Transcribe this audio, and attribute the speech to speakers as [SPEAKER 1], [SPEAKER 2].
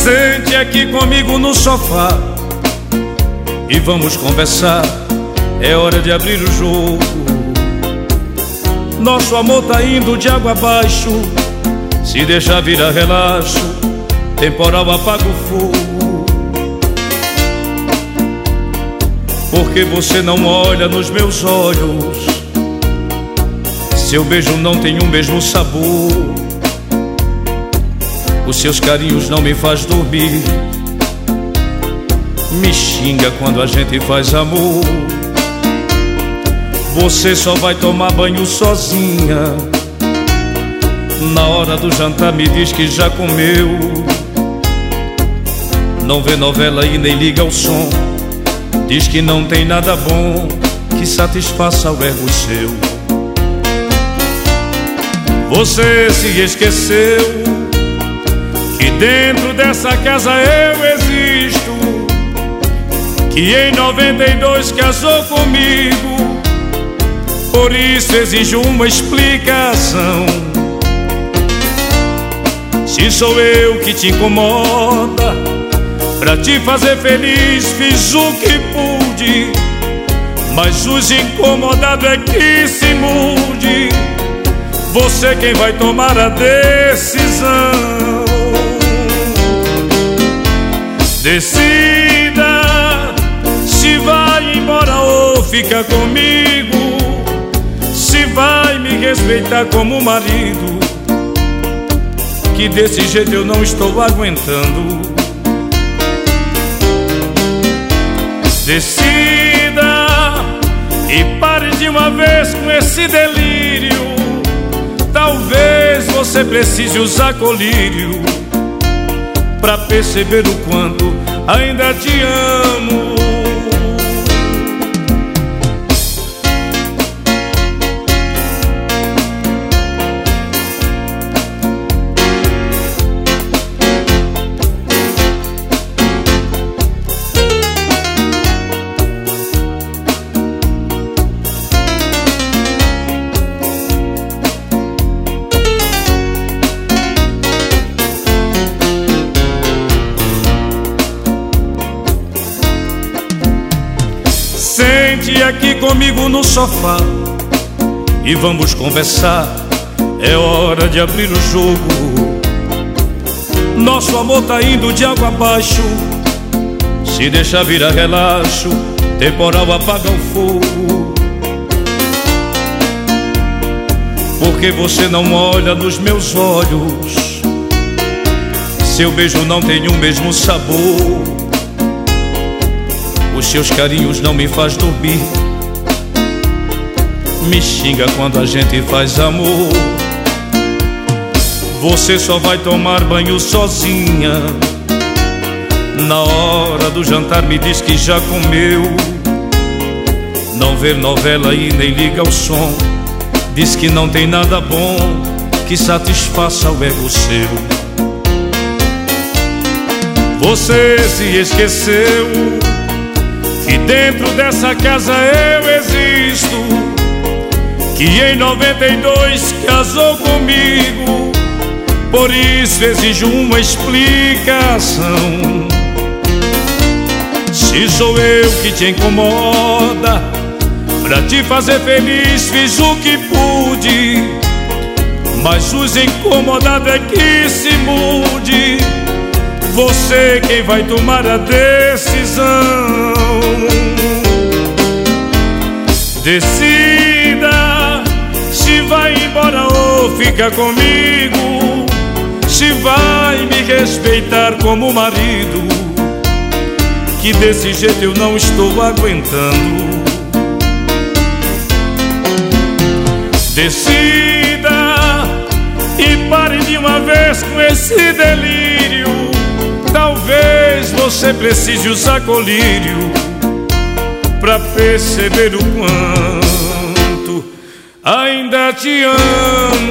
[SPEAKER 1] Sente aqui comigo no sofá e vamos conversar. É hora de abrir o jogo. Nosso amor tá indo de água abaixo. Se deixar virar relaxo, temporal apaga o fogo. Porque você não olha nos meus olhos, seu beijo não tem o mesmo sabor. Os seus carinhos não me faz dormir, me xinga quando a gente faz amor. Você só vai tomar banho sozinha, na hora do jantar me diz que já comeu. Não vê novela e nem liga o som, diz que não tem nada bom que satisfaça o ego seu. Você se esqueceu que dentro dessa casa eu existo, que em 92 casou comigo, por isso exijo uma explicação. Se sou eu que te incomoda, pra te fazer feliz fiz o que pude, mas os incomodados é que se mude. Você quem vai tomar a decisão. Decida se vai embora ou fica comigo, se vai me respeitar como marido, que desse jeito eu não estou aguentando. Decida e pare de uma vez com esse delírio. Talvez você precise usar colírio pra perceber o quanto ainda te amo. Sente aqui comigo no sofá e vamos conversar. É hora de abrir o jogo. Nosso amor tá indo de água abaixo. Se deixar virar relaxo, temporal apaga o fogo. Porque você não olha nos meus olhos, seu beijo não tem o mesmo sabor. Os seus carinhos não me faz dormir, me xinga quando a gente faz amor. Você só vai tomar banho sozinha, na hora do jantar me diz que já comeu. Não vê novela e nem liga o som, diz que não tem nada bom que satisfaça o ego seu. Você se esqueceu que dentro dessa casa eu existo, que em 92 casou comigo, por isso exijo uma explicação. Se sou eu que te incomoda, pra te fazer feliz fiz o que pude, mas os incomodados é que se mude. Você quem vai tomar a decisão. Decida se vai embora ou fica comigo, se vai me respeitar como marido, que desse jeito eu não estou aguentando. Decida e pare de uma vez com esse delírio. Talvez você precise usar colírio pra perceber o quanto ainda te amo.